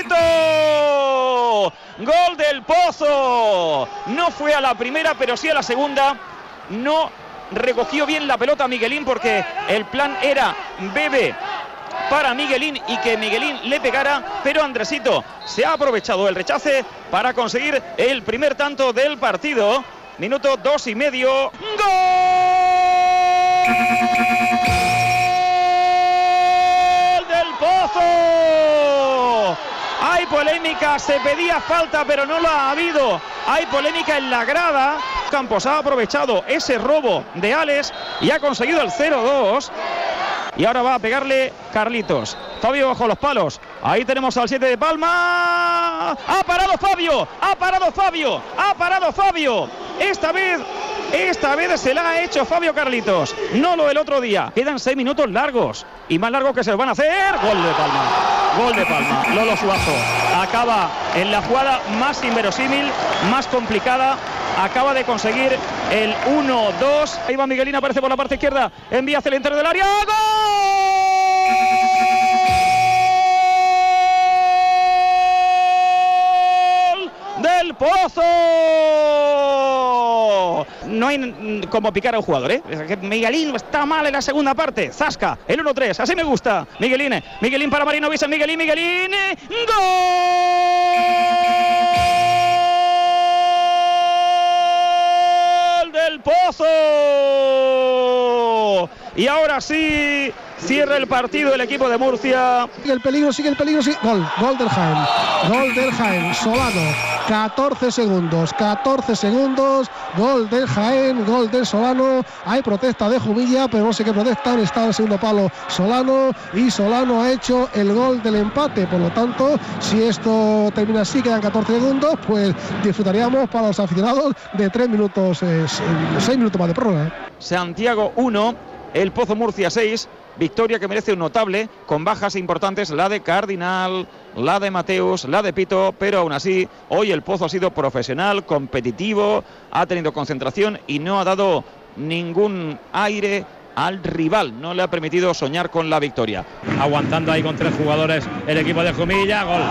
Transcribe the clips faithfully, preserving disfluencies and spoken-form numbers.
Carlito. Gol del Pozo. No fue a la primera, pero sí a la segunda. No recogió bien la pelota Miguelín porque el plan era Bebe para Miguelín y que Miguelín le pegara, pero Andresito se ha aprovechado el rechace para conseguir el primer tanto del partido. Minuto dos y medio. ¡Gol del Pozo! Hay polémica, se pedía falta, pero no lo ha habido. Hay polémica en la grada. Campos ha aprovechado ese robo de Alex y ha conseguido el cero dos. Y ahora va a pegarle Carlitos. Fabio bajo los palos. Ahí tenemos al siete de Palma. ¡Ha parado Fabio! ¡Ha parado Fabio! ¡Ha parado Fabio! Esta vez, esta vez se la ha hecho Fabio Carlitos. No lo del otro día. Quedan seis minutos largos. Y más largos que se los van a hacer. Gol de Palma. Gol de Palma. Lolo Suazo acaba en la jugada más inverosímil, más complicada. Acaba de conseguir el uno dos. Ahí va Miguelín, aparece por la parte izquierda. Envía hacia el interior del área. ¡Gol del Pozo! No hay como picar a un jugador, ¿eh? Miguelín está mal en la segunda parte. Zasca, el uno tres. Así me gusta. Miguelín. Miguelín para Marino Vicen. Miguelín, Miguelín. ¡Gol del Pozo! Y ahora sí cierra el partido el equipo de Murcia. Sigue el peligro, sigue el peligro, sigue. Gol, gol del Jaén. Gol del Jaén. Solano. catorce segundos. catorce segundos. Gol del Jaén. Gol del Solano. Hay protesta de Jumilla, pero no sé qué protestan. Está en el segundo palo Solano. Y Solano ha hecho el gol del empate. Por lo tanto, si esto termina así, quedan catorce segundos, pues disfrutaríamos para los aficionados de tres minutos, eh, seis minutos más de prórroga. Santiago uno. El Pozo Murcia seis, victoria que merece un notable, con bajas importantes, la de Cardinal, la de Mateus, la de Pito, pero aún así, hoy el Pozo ha sido profesional, competitivo, ha tenido concentración y no ha dado ningún aire al rival, no le ha permitido soñar con la victoria. Aguantando ahí con tres jugadores el equipo de Jumilla, gol.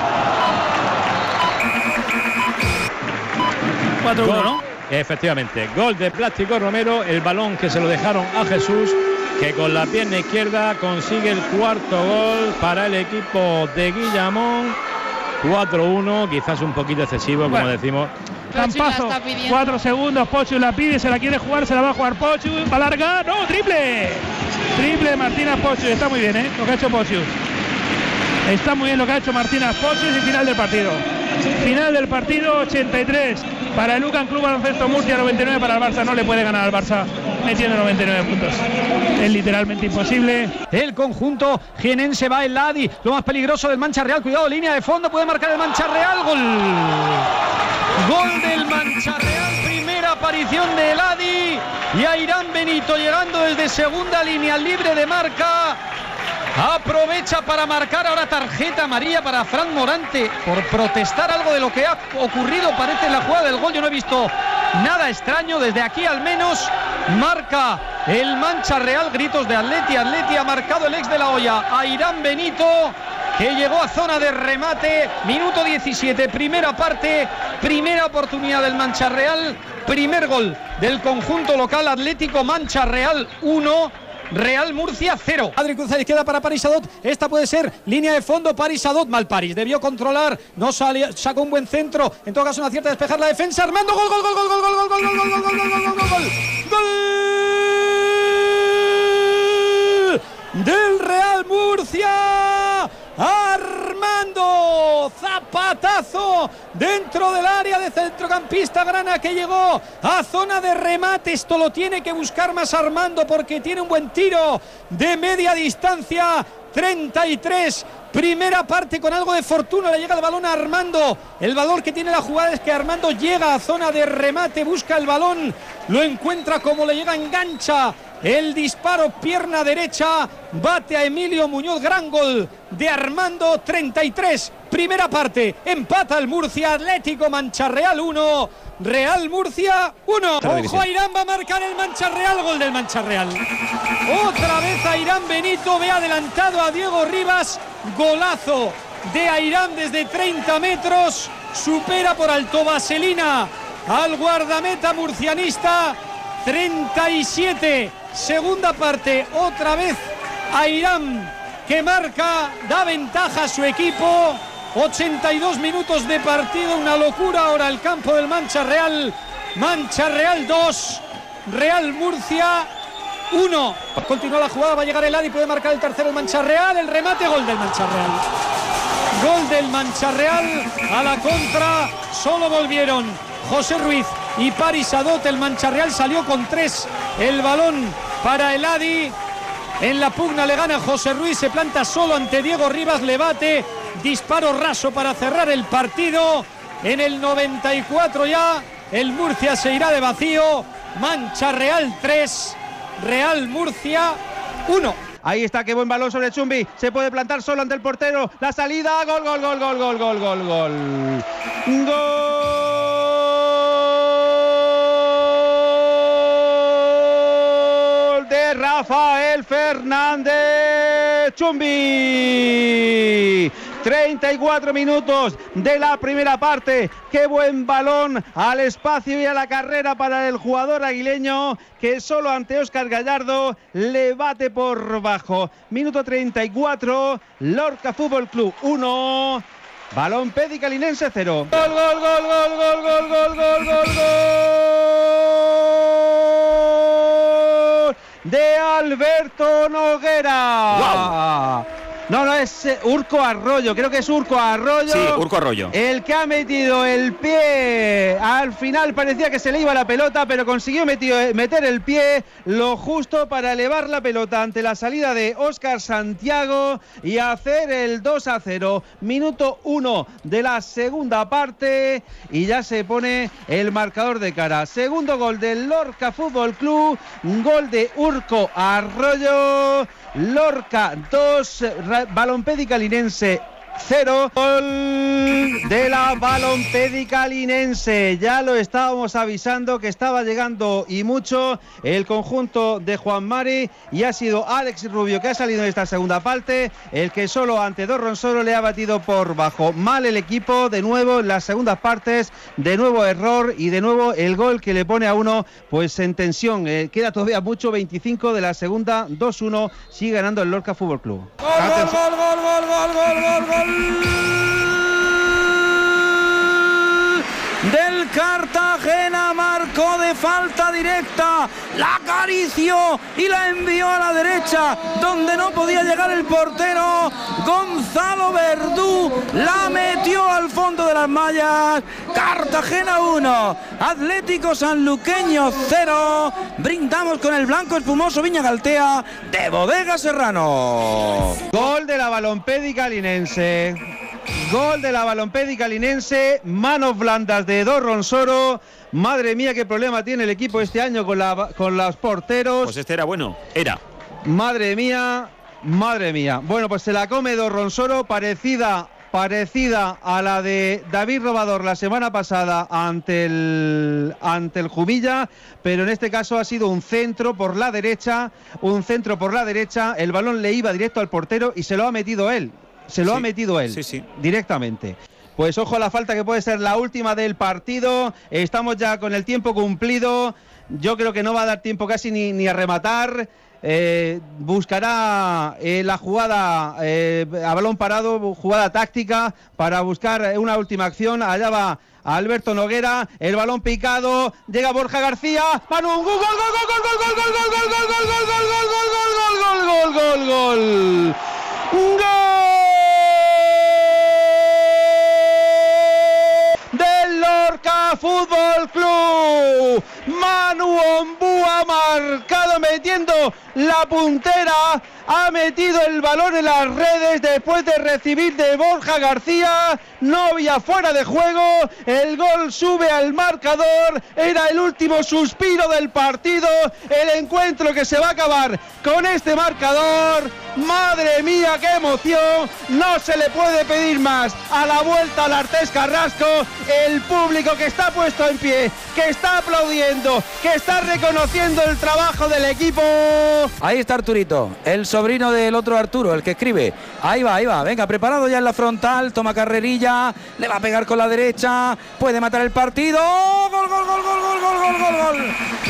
cuatro uno, ¿no? Efectivamente, gol de Plástico Romero, el balón que se lo dejaron a Jesús, que con la pierna izquierda consigue el cuarto gol para el equipo de Guillamón. cuatro uno, quizás un poquito excesivo, como bueno, decimos. Campazo, cuatro segundos, Pochu la pide, se la quiere jugar, se la va a jugar Pochu, va a largar, ¡no! ¡Triple! Triple Martínez Pochu, está muy bien, ¿eh? Lo que ha hecho Pochu. Está muy bien lo que ha hecho Martínez Pochu y final del partido. Final del partido, ochenta y tres para el Lucan Club Baloncesto Murcia, noventa y nueve para el Barça. No le puede ganar al Barça metiendo noventa y nueve puntos. Es literalmente imposible. El conjunto jienense va el Ladi, lo más peligroso del Mancha Real. Cuidado, línea de fondo, puede marcar el Mancha Real. Gol. Gol del Mancha Real, primera aparición de Ladi. Y Airán Benito llegando desde segunda línea libre de marca. Aprovecha para marcar ahora tarjeta amarilla para Fran Morante por protestar algo de lo que ha ocurrido, parece, en la jugada del gol. Yo no he visto nada extraño, desde aquí al menos marca el Mancha Real. Gritos de Atleti, Atleti, ha marcado el ex de la olla, Airán Benito, que llegó a zona de remate. Minuto diecisiete, primera parte, primera oportunidad del Mancha Real, primer gol del conjunto local. Atlético Mancha Real uno, Real Murcia cero. Adri cruza de izquierda para Paris Adot. Esta puede ser línea de fondo. Paris Adot, mal Paris. Debió controlar. No salió, sacó un buen centro. En todo caso, una cierta despejar la defensa. Armando, gol, gol, gol, gol, gol, gol, gol, gol, gol, gol, gol, gol, gol, gol, gol. Gol del Real Murcia. Armando, zapatazo dentro del área de centrocampista Grana, que llegó a zona de remate. Esto lo tiene que buscar más Armando porque tiene un buen tiro de media distancia. treinta y tres, primera parte con algo de fortuna, le llega el balón a Armando. El valor que tiene la jugada es que Armando llega a zona de remate, busca el balón, lo encuentra, como le llega, engancha el disparo, pierna derecha, bate a Emilio Muñoz. Gran gol de Armando. Treinta y tres, primera parte, empata el Murcia. Atlético Mancha Real uno, Real Murcia uno. Ojo, Airán va a marcar el Mancha Real, gol del Mancha Real. Otra vez Airán Benito, ve adelantado a Diego Rivas. Golazo de Airán desde treinta metros. Supera por alto vaselina al guardameta murcianista. treinta y siete. Segunda parte, otra vez Airán que marca, da ventaja a su equipo. ochenta y dos minutos de partido, una locura ahora el campo del Mancha Real. Mancha Real dos, Real Murcia uno. Continúa la jugada, va a llegar el Adi, puede marcar el tercero el Mancha Real. El remate, gol del Mancha Real. Gol del Mancha Real. A la contra solo volvieron José Ruiz y Paris Adot. El Mancha Real salió con tres. El balón para el Adi. En la pugna le gana José Ruiz, se planta solo ante Diego Rivas, le bate. Disparo raso para cerrar el partido. En el noventa y cuatro ya el Murcia se irá de vacío. Mancha Real tres, Real Murcia uno. Ahí está, qué buen balón sobre Chumbi. Se puede plantar solo ante el portero. La salida, gol, gol, gol, gol, gol, gol, gol, gol. Gol de Rafael Fernández Chumbi. treinta y cuatro minutos de la primera parte. Qué buen balón al espacio y a la carrera para el jugador aguileño, que solo ante Óscar Gallardo le bate por bajo. Minuto treinta y cuatro, Lorca Fútbol Club uno, Balón Pedicalinense cero. Gol, gol, gol, gol, gol, gol, gol, gol, gol, gol de Alberto Noguera. ¡Wow! No, no, es eh, Urco Arroyo, creo que es Urco Arroyo. Sí, Urco Arroyo. El que ha metido el pie. Al final parecía que se le iba la pelota, pero consiguió metido, meter el pie lo justo para elevar la pelota ante la salida de Óscar Santiago y hacer el dos a cero. Minuto uno de la segunda parte y ya se pone el marcador de cara. Segundo gol del Lorca Fútbol Club, gol de Urco Arroyo. Lorca dos, Balompédica Linense cero. Gol de la Balompédica Linense. Ya lo estábamos avisando que estaba llegando y mucho el conjunto de Juan Mari, y ha sido Alex Rubio, que ha salido en esta segunda parte, el que solo ante Dos Ronsoro le ha batido por bajo. Mal el equipo de nuevo en las segundas partes, de nuevo error y de nuevo el gol que le pone a uno pues en tensión. Eh, queda todavía mucho, veinticinco de la segunda, dos uno, sigue ganando el Lorca Fútbol Club. Gol, gol, gol, gol, gol, gol, gol, gol, gol. Del Cartagena, marcó de falta directa, la acarició y la envió a la derecha donde no podía llegar el portero. Gonzalo Verdú la metió al fondo de las mallas. Cartagena uno, Atlético Sanluqueño cero. Brindamos con el blanco espumoso Viña Galtea de Bodega Serrano. Gol de la Balompédica Linense. Gol de la Balompédica Linense, manos blandas de Dos Ronsoro. Madre mía, qué problema tiene el equipo este año con, la, con los porteros. Pues este era bueno, era. Madre mía, madre mía. Bueno, pues se la come Dos Ronsoro, parecida, parecida a la de David Robador la semana pasada ante el, ante el Jumilla, pero en este caso ha sido un centro por la derecha, un centro por la derecha, el balón le iba directo al portero y se lo ha metido él. Se lo sí, ha metido él, sí, sí. directamente. Pues ojo a la falta que puede ser la última del partido. Estamos ya con el tiempo cumplido. Yo creo que no va a dar tiempo casi ni, ni a rematar. Eh, buscará eh, la jugada eh, a balón parado, jugada táctica para buscar una última acción. Allá va Alberto Noguera, el balón picado, llega Borja García, Manu, gol, gol, gol, gol, gol, gol, gol, gol, gol, gol, gol, gol, gol, gol, gol, gol, gol, gol, del Lorca Fútbol Club. Manu Ombú ha marcado metiendo la puntera, ha metido el balón en las redes después de recibir de Borja García. No había fuera de juego, el gol sube al marcador, era el último suspiro del partido, el encuentro que se va a acabar con este marcador. Madre mía, qué emoción, no se le puede pedir más a la vuelta al Artés Carrasco. El público que está puesto en pie, que está aplaudiendo, que está reconociendo el trabajo del equipo. Arturito. Ahí está Arturito, el sobrino del otro Arturo, el que escribe. Ahí va, ahí va. Venga, preparado ya en la frontal. Toma carrerilla. Le va a pegar con la derecha. Puede matar el partido. Gol, gol, gol, gol, gol, gol, gol, gol, gol.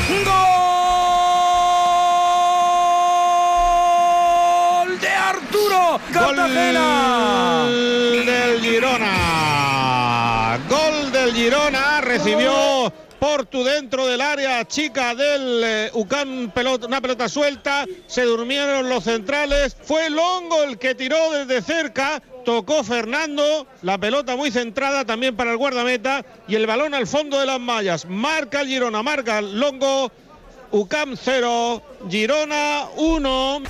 Gol de Arturo Cartagena. Gol del Girona. Gol del Girona. Recibió Portu dentro del área chica del eh, U C A M, pelota, una pelota suelta, se durmieron los centrales, fue Longo el que tiró desde cerca, tocó Fernando, la pelota muy centrada también para el guardameta y el balón al fondo de las mallas, marca el Girona, marca Longo, U C A M cero, Girona uno.